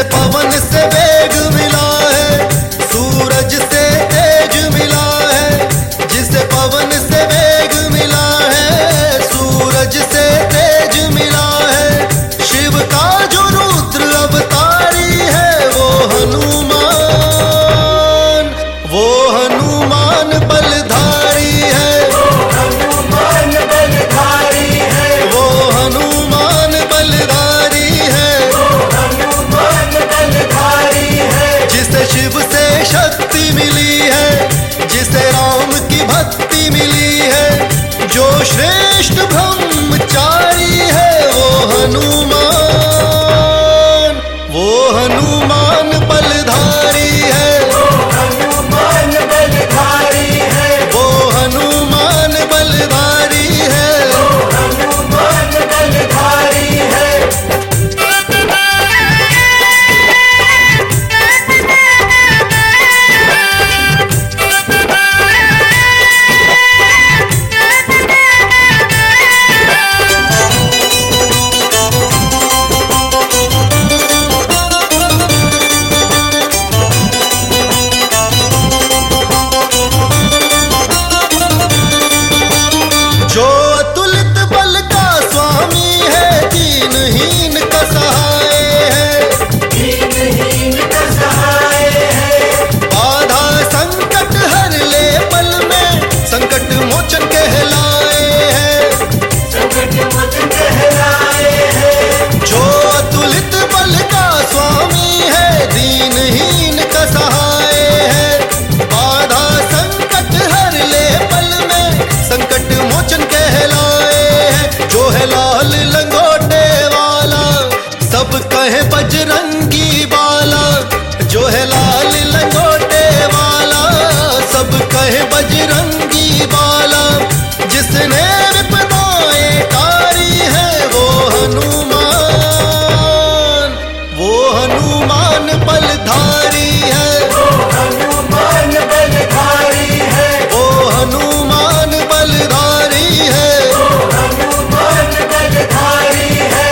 पवन से वेग मिला है, सूरज से तेज मिला है। जिसे पवन से वेग मिला है, सूरज से तेज मिला है। शिव का जो रुद्र अवतारी है, वो हनुमान बलधारी है। वो हनुमान बलधारी है। वो हनुमान बलधारी है। वो हनुमान बलधारी है। जिसे शिव से शक्ति मिली है, जिसे राम की भक्ति मिली है, जो श्रेष्ठ ब्रह्मचारी है, वो हनुमान बलधारी है। वो हनुमान बलधारी है। वो हनुमान बलधारी है। वो हनुमान बलधारी है। जो अतुलित बल का स्वामी है, दीनहीन का सहाय है। दीनहीन का सहाय है। बाधा संकट हर ले पल में, संकट मोचन कहलाए हैं। संकट मोचन कहलाए हैं। जो अतुलित बल का स्वामी है, दीनहीन का सहाय है। बाधा संकट हर ले पल में, संकट मोचन कहलाए हैं। जो है लाल लंगोटे वाला, सब कहे बजरंगी बाला। जो है लाल लंगोटे वाला, सब कहे बजरंगी बाला। जिसने विपदाएं टारी है, वो हनुमान बलधारी है। वो हनुमान बलधारी है। वो हनुमान बलधारी है। वो हनुमान बलधारी है।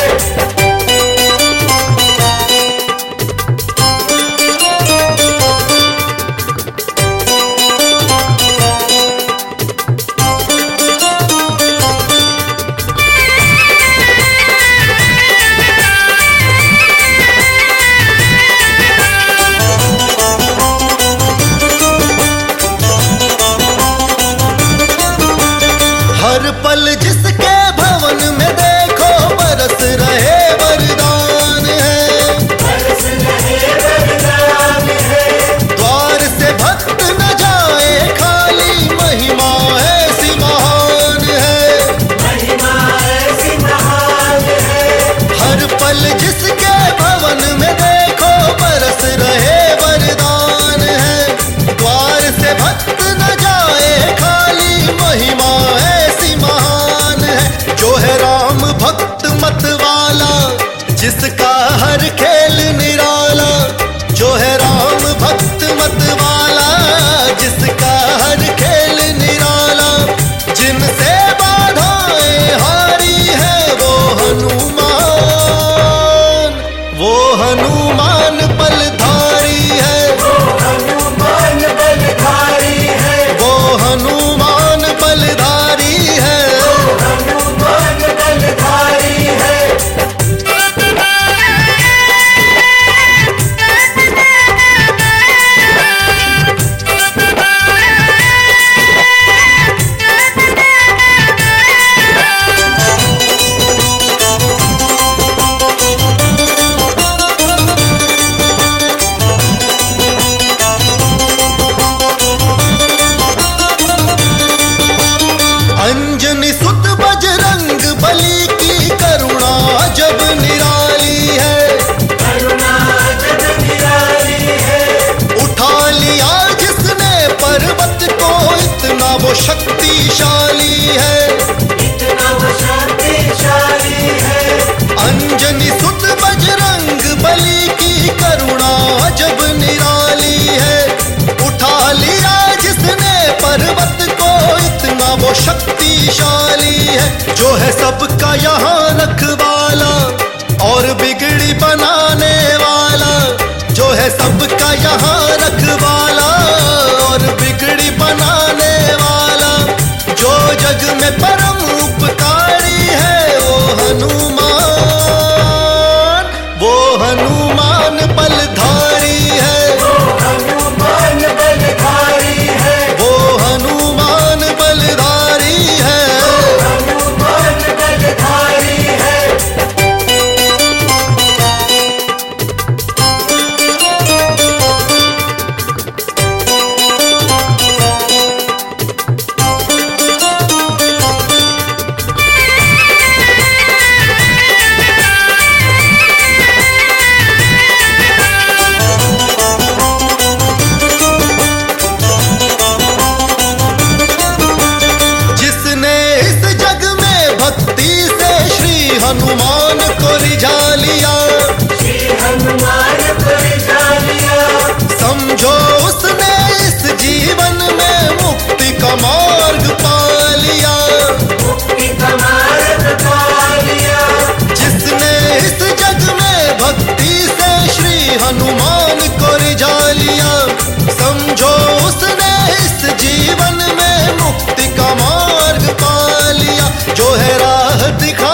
हर पल जिसके भवन में देखो, बरस रहे वरदान है। बरस रहे वरदान है। द्वार से भक्त न जाए खाली, महिमा ऐसी महान है। महिमा ऐसी महान है। हर पल जिसके भवन में देखो, बरस रहे वरदान है। द्वार से भक्त न जाए खाली, महिमा ऐसी महान है। जो है राम भक्त मत वाला, जिसका हर खेल निराला। जो है राम भक्त मत वाला, जिसका हर खेल निराला। जिनसे बाधाएं हारी है, वो हनुमान बलधारी है। वो हनुमान बलधारी है। वो हनुमान बलधारी है। वो हनुमान बलधारी है। अंजनी सुत बजरंग बली की करुणा जब निराली है। करुणा जब निराली है। उठा लिया जिसने पर्वत को, इतना वो शक्तिशाली है। इतना वो शक्तिशाली है। अंजनी सुत बजरंग बली की करुणा जब निराली है। उठा लिया जिसने पर्वत को, इतना वो शक्तिशाली है। जो है सबका यहाँ रखवाला, और बिगड़ी बनाने वाला। है सबका यहाँ रखवाला और बिगड़ी बनाने वाला, जो जग में परम उपकारी है वो हनुमान बलधारी है, वो हनुमान बलधारी है, वो हनुमान बलधारी है, वो हनुमान बलधारी है। हनुमान को रिझा लिया, श्री हनुमान को रिझा लिया, समझो उसने इस जीवन में मुक्ति का मार्ग पा लिया, मुक्ति का मार्ग पा लिया। जिसने इस जग में भक्ति से श्री हनुमान को रिझा लिया, समझो उसने इस जीवन में मुक्ति का मार्ग पा लिया। जो है राह दिखा